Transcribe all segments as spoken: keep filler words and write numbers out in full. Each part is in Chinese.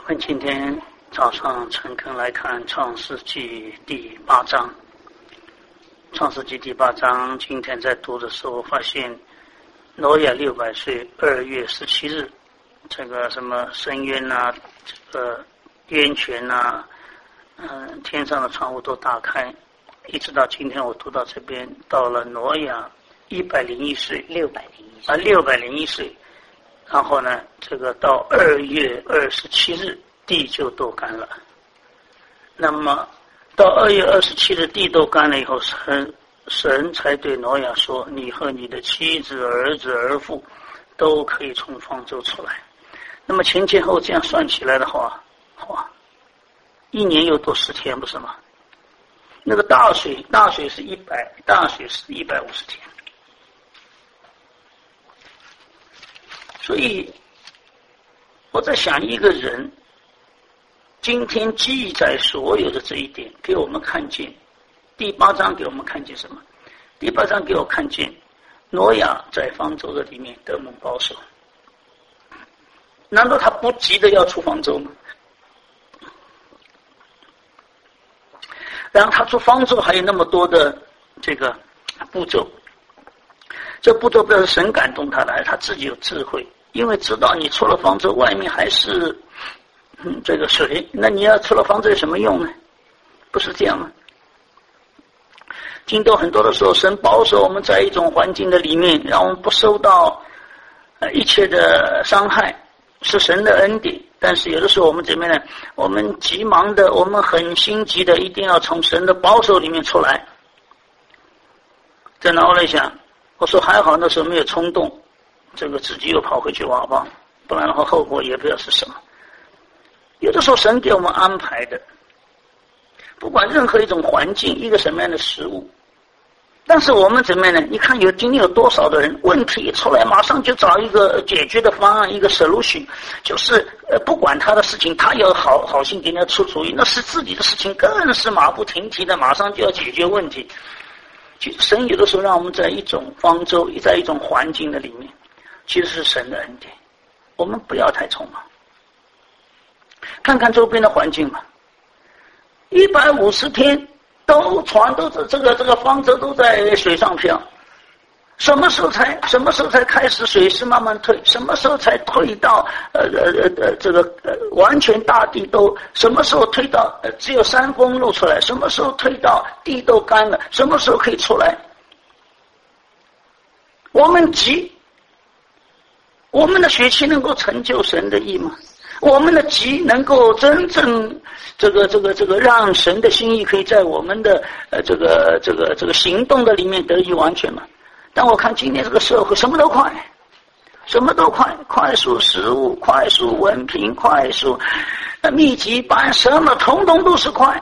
我们今天早上诚恳来看《创世纪》第八章。《创世纪》第八章，今天在读的时候发现，挪亚六百岁，二月十七日，这个什么深渊呐，这个渊泉呐，嗯、呃，天上的窗户都打开，一直到今天我读到这边，到了挪亚一百零一岁， 六百零一啊，六百零一岁。然后呢，这个到二月二十七日，地就都干了。那么到二月二十七日，地都干了以后，神神才对挪亚说：“你和你的妻子、儿子、儿妇都可以从方舟出来。”那么前前后这样算起来的话，哇，一年又多十天，不是吗？那个大水，大水是一百，大水是一百五十天。所以我在想，一个人今天记载所有的这一点，给我们看见第八章给我们看见什么？第八章给我看见挪亚在方舟的里面得蒙保守。难道他不急着要出方舟吗？然后他出方舟还有那么多的这个步骤，这步骤不是神感动他的，还是他自己有智慧？因为知道你出了方舟，外面还是嗯这个水，那你要出了方舟有什么用呢？不是这样吗？经过很多的时候，神保守我们在一种环境的里面，让我们不受到呃一切的伤害，是神的恩典。但是有的时候我们这边呢，我们急忙的，我们很心急的，一定要从神的保守里面出来。在脑里想，我说还好那时候没有冲动，这个自己又跑回去挖吧，不然的话后果也不知道是什么。有的时候神给我们安排的，不管任何一种环境，一个什么样的食物，但是我们怎么样呢？你看有今天有多少的人，问题一出来马上就找一个解决的方案，一个 solution， 就是呃不管他的事情，他要好好心给人家出主意，那是自己的事情，更是马不停蹄的，马上就要解决问题。其实神有的时候让我们在一种方舟，在一种环境的里面，其实是神的恩典，我们不要太匆忙。看看周边的环境吧，一百五十天都船都这个这个方舟都在水上漂，什么时候才什么时候才开始水势慢慢退？什么时候才退到呃呃呃这个呃完全大地都？什么时候退到呃只有山峰露出来？什么时候退到地都干了？什么时候可以出来？我们急，我们的血气能够成就神的意吗？我们的急能够真正这个这个这个让神的心意可以在我们的呃这个这个这个行动的里面得以完全吗？但我看今天这个社会什么都快，什么都快，快速食物，快速文凭，快速呃密集班，什么统统都是快。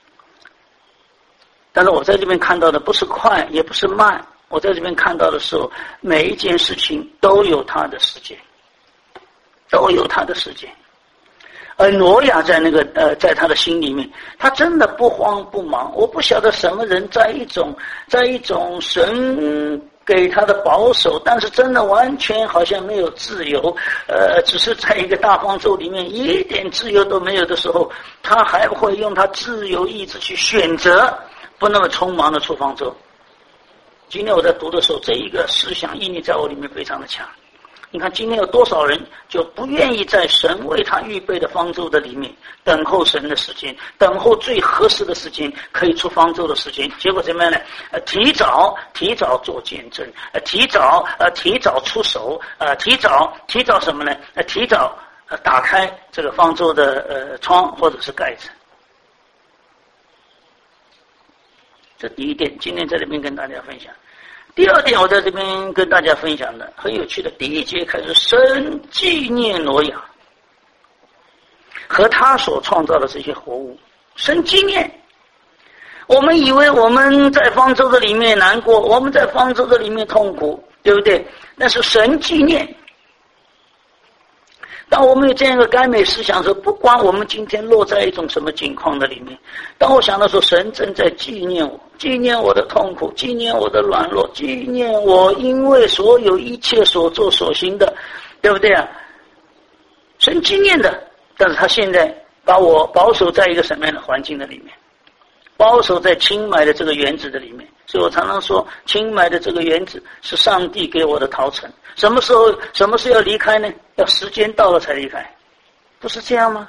但是我在这边看到的不是快，也不是慢，我在这边看到的时候，每一件事情都有它的时间，都有它的时间。而挪亚在那个呃，在他的心里面，他真的不慌不忙。我不晓得什么人在一种在一种神给他的保守，但是真的完全好像没有自由，呃，只是在一个大方舟里面一点自由都没有的时候，他还会用他自由意志去选择，不那么匆忙的出方舟。今天我在读的时候，这一个思想意念在我里面非常的强。你看今天有多少人就不愿意在神为他预备的方舟的里面等候神的时间，等候最合适的时间可以出方舟的时间，结果怎么样呢？呃，提早提早做见证，呃，提早呃提早出手，呃，提早提早什么呢？呃，提早呃打开这个方舟的呃窗或者是盖子。这第一点，今天在这边跟大家分享。第二点，我在这边跟大家分享的很有趣的，第一节开始，神纪念挪亚和他所创造的这些活物，神纪念。我们以为我们在方舟的里面难过，我们在方舟的里面痛苦，对不对？但是神纪念。当我们有这样一个甘美思想的时候，不管我们今天落在一种什么境况的里面，当我想到说神正在纪念我，纪念我的痛苦，纪念我的软弱，纪念我因为所有一切所做所行的，对不对啊？神纪念的， 但是他现在把我保守在一个什么样的环境的里面？保守在清埋的这个园子的里面。所以我常常说，清埋的这个园子是上帝给我的陶城。什么时候什么时候要离开呢？要时间到了才离开，不是这样吗？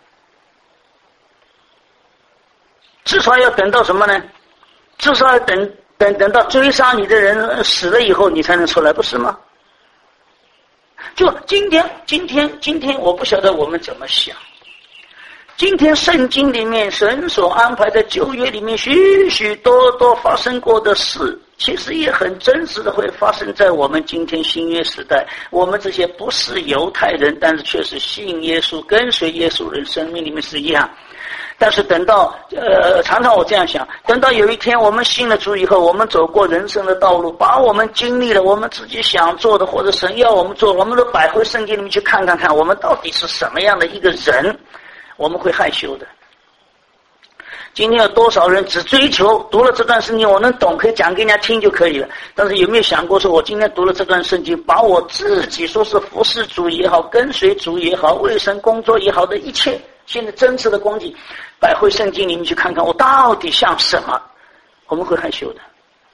至少要等到什么呢？至少要等等等到追杀你的人死了以后，你才能出来，不是吗？就今天今天今天我不晓得我们怎么想。今天圣经里面神所安排在旧约里面许许多多发生过的事，其实也很真实的会发生在我们今天新约时代。我们这些不是犹太人，但是却是信耶稣跟随耶稣人，生命里面是一样。但是等到呃，常常我这样想，等到有一天我们信了主以后，我们走过人生的道路，把我们经历了我们自己想做的，或者神要我们做，我们都摆回圣经里面去看看看，我们到底是什么样的一个人，我们会害羞的。今天有多少人只追求读了这段圣经我能懂，可以讲给人家听就可以了，但是有没有想过说，我今天读了这段圣经，把我自己说是服侍主也好，跟随主也好，为神工作也好的一切现在真实的光景摆回圣经里面去看看，我到底像什么？我们会害羞的，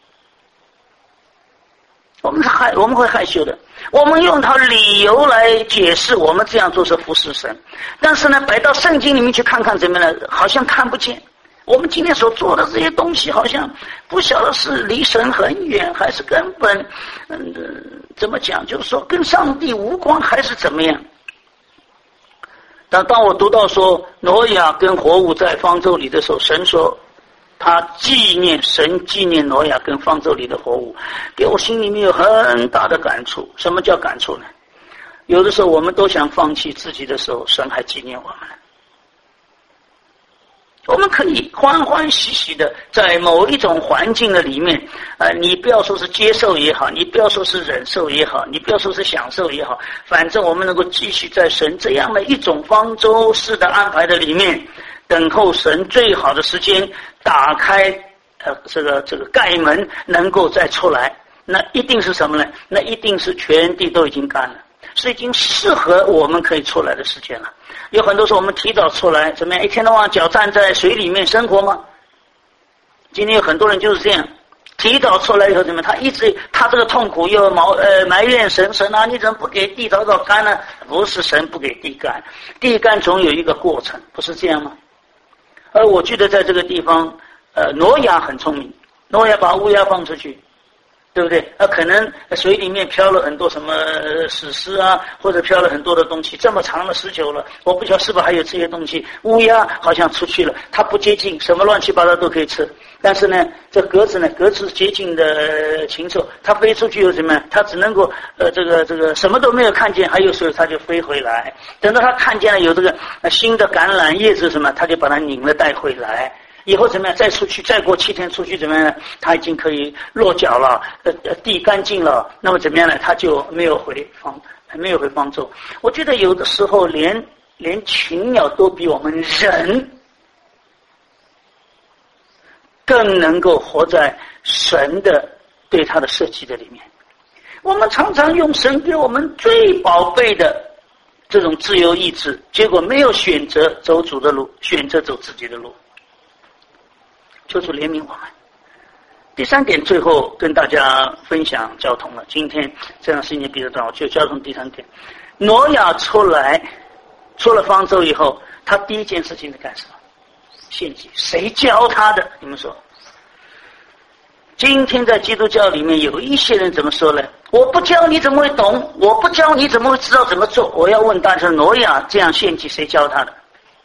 我们害我们会害羞的。我们用他理由来解释我们这样做是服侍神，但是呢，摆到圣经里面去看看怎么样呢？好像看不见。我们今天所做的这些东西，好像不晓得是离神很远，还是根本嗯怎么讲，就是说跟上帝无关，还是怎么样？但当我读到说挪亚跟活物在方舟里的时候，神说他纪念神纪念挪亚跟方舟里的活物，给我心里面有很大的感触。什么叫感触呢？有的时候我们都想放弃自己的时候，神还纪念我们。我们可以欢欢喜喜的在某一种环境的里面，呃，你不要说是接受也好，你不要说是忍受也好，你不要说是享受也好，反正我们能够继续在神这样的一种方舟式的安排的里面，等候神最好的时间打开呃这个这个盖门，能够再出来，那一定是什么呢？那一定是全地都已经干了，是已经适合我们可以出来的时间了。有很多时候我们提早出来，怎么样？一天到晚脚站在水里面生活吗？今天有很多人就是这样，提早出来以后怎么样？他一直他这个痛苦又埋呃埋怨神，神啊，你怎么不给地早早干呢？不是神不给地干，地干总有一个过程，不是这样吗？而我记得在这个地方，呃，挪亚很聪明，挪亚把乌鸦放出去。对不对？啊，可能水里面飘了很多什么死尸啊，或者飘了很多的东西，这么长的时久了，我不晓得是不是还有这些东西。乌鸦好像出去了，它不接近，什么乱七八糟都可以吃。但是呢，这鸽子呢，鸽子接近的禽兽，它飞出去又怎么样？它只能够呃，这个这个什么都没有看见，还有时候它就飞回来。等到它看见了有这个呃新的橄榄叶子什么，它就把它拧了带回来。以后怎么样？再出去，再过七天出去怎么样呢？他已经可以落脚了，呃，地干净了。那么怎么样呢？他就没有回方，没有回方舟。我觉得有的时候连连禽鸟都比我们人更能够活在神的对他的设计的里面。我们常常用神给我们最宝贝的这种自由意志，结果没有选择走主的路，选择走自己的路。求主怜悯我们。第三点，最后跟大家分享交通了。今天这样时间比较短，我就交通第三点。挪亚出来，出了方舟以后，他第一件事情是干什么？献祭。谁教他的？你们说？今天在基督教里面有一些人怎么说呢？我不教你怎么会懂？我不教你怎么会知道怎么做？我要问大家，挪亚这样献祭，谁教他的？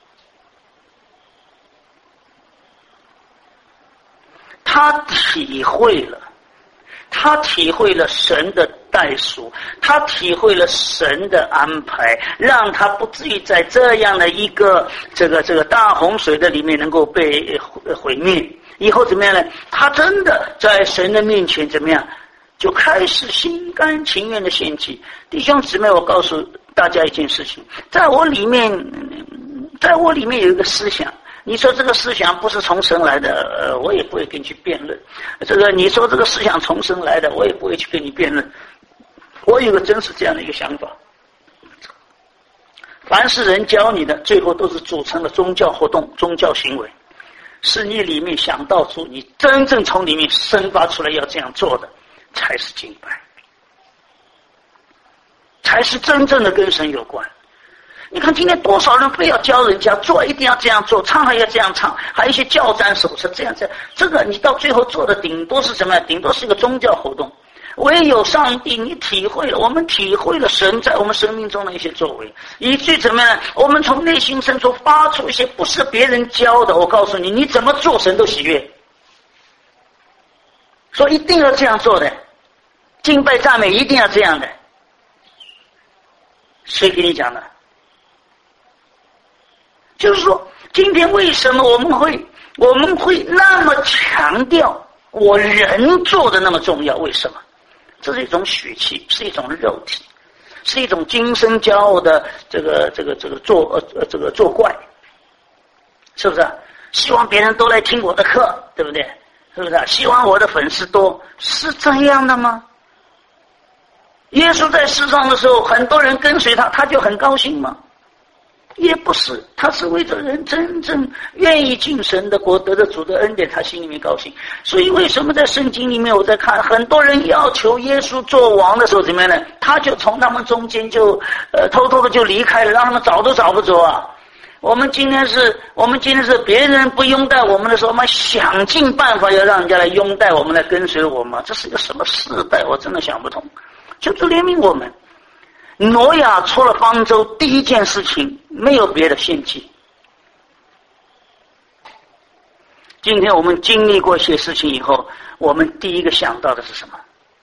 他体会了，他体会了神的代赎，他体会了神的安排，让他不至于在这样的一个这个这个大洪水的里面能够被毁灭。以后怎么样呢？他真的在神的面前怎么样，就开始心甘情愿的献祭。弟兄姊妹，我告诉大家一件事情，在我里面，在我里面有一个思想。你说这个思想不是从神来的，呃，我也不会跟你去辩论。这个你说这个思想从神来的，我也不会去跟你辩论。我有个真是这样的一个想法： 凡是人教你的，最后都是组成了宗教活动、宗教行为，是你里面想到出，你真正从里面生发出来要这样做的，才是敬拜，才是真正的跟神有关。你看今天多少人非要教人家做一定要这样做，唱还要这样唱，还有一些教战手册这样这样，这个你到最后做的顶多是什么呀？顶多是一个宗教活动。唯有上帝，你体会了，我们体会了神在我们生命中的一些作为，以至于怎么样？我们从内心深处发出一些不是别人教的。我告诉你，你怎么做神都喜悦，所以一定要这样做的，敬拜赞美一定要这样的。谁给你讲的？就是说，今天为什么我们会我们会那么强调我人做的那么重要？为什么？这是一种血气，是一种肉体，是一种今生骄傲的这个这个这个作呃这个作怪，是不是？希望别人都来听我的课，对不对？是不是？希望我的粉丝多，是这样的吗？耶稣在世上的时候，很多人跟随他，他就很高兴吗？也不是，他是为着人真正愿意进神的国，得着主的恩典，他心里面高兴。所以为什么在圣经里面我在看很多人要求耶稣做王的时候怎么样呢？他就从他们中间就呃偷偷的就离开了，让他们找都找不着啊。我们今天是我们今天是别人不拥戴我们的时候，我们想尽办法要让人家来拥戴我们，来跟随我们，这是一个什么时代？我真的想不通。求主怜悯我们。挪亚出了方舟，第一件事情没有别的献祭。今天我们经历过一些事情以后，我们第一个想到的是什么？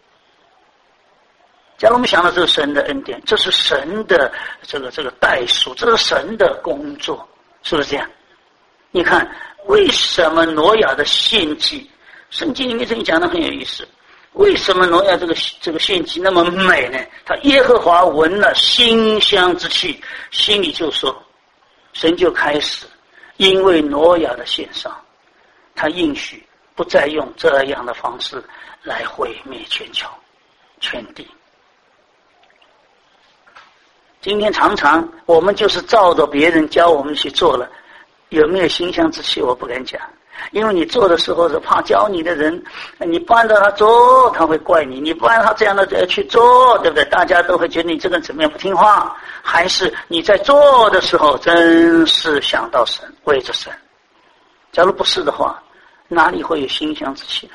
假如我们想到这是神的恩典，这是神的这个这个代赎，这是神的工作，是不是这样？你看为什么挪亚的献祭，圣经里面这里讲的很有意思。为什么挪亚这个这个献祭那么美呢？他耶和华闻了馨香之气，心里就说，神就开始因为挪亚的献上，他应许不再用这样的方式来毁灭全球全地。今天常常我们就是照着别人教我们去做了，有没有馨香之气我不敢讲，因为你做的时候是怕教你的人，你不按照他做他会怪你，你不按他这样的去做，对不对？大家都会觉得你这个怎么样不听话，还是你在做的时候真是想到神，为着神。假如不是的话，哪里会有馨香之气呢？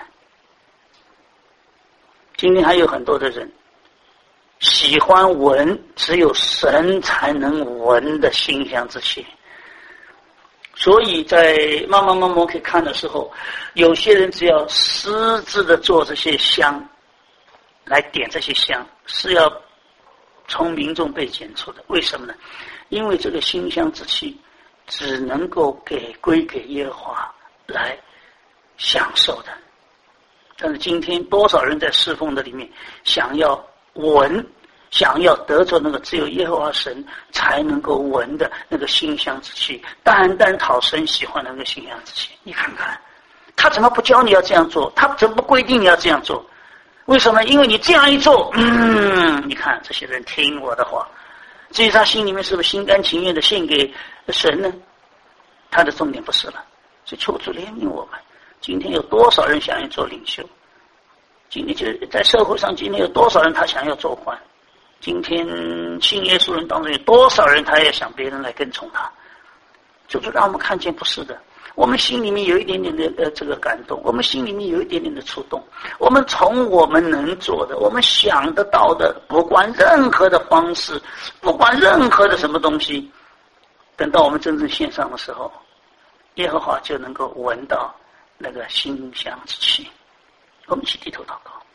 今天还有很多的人喜欢闻只有神才能闻的馨香之气，所以在慢慢慢慢可以看的时候，有些人只要私自的做这些香，来点这些香，是要从民众被检出的。为什么呢？因为这个馨香之气只能够给归给耶和华来享受的。但是今天多少人在侍奉的里面想要闻，想要得着那个只有耶和华神才能够闻的那个馨香之气，单单讨神喜欢的那个馨香之气。你看看他怎么不教你要这样做，他怎么不规定你要这样做？为什么？因为你这样一做，嗯，你看这些人听我的话，至于他心里面是不是心甘情愿的献给神呢？他的重点不是了。所以求主怜悯我们。今天有多少人想要做领袖？今天就在社会上，今天有多少人他想要做官？今天信耶稣人当中有多少人他也想别人来跟从他？就是让我们看见不是的，我们心里面有一点点的呃这个感动，我们心里面有一点点的触动，我们从我们能做的，我们想得到的，不管任何的方式，不管任何的什么东西，等到我们真正献上的时候，耶和华就能够闻到那个馨香之气。我们一起低头祷告。